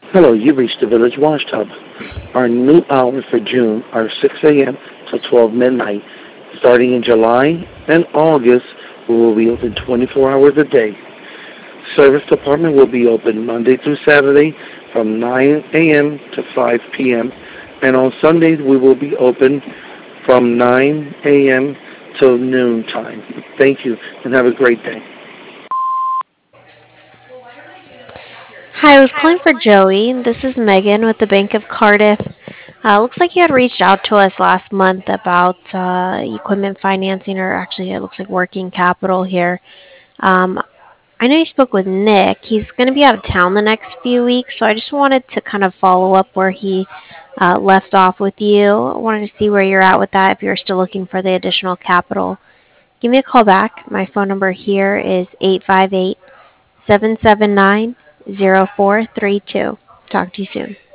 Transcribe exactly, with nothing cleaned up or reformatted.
Hello, you reached the Village Wash Tub. Our new hours for June are six a.m. to twelve midnight. Starting in July and August, we will be open twenty-four hours a day. Service department will be open Monday through Saturday from nine a.m. to five p.m. And on Sundays, we will be open from nine a.m. till noon time. Thank you, and have a great day. Hi, I was calling for Joey. This is Megan with the Bank of Cardiff. Uh, looks like you had reached out to us last month about uh, equipment financing, or actually, it looks like working capital here. Um, I know you spoke with Nick. He's going to be out of town the next few weeks, so I just wanted to kind of follow up where he uh, left off with you. I wanted to see where you're at with that, if you're still looking for the additional capital. Give me a call back. My phone number here is eight five eight, seven seven nine, zero four three two. Talk to you soon.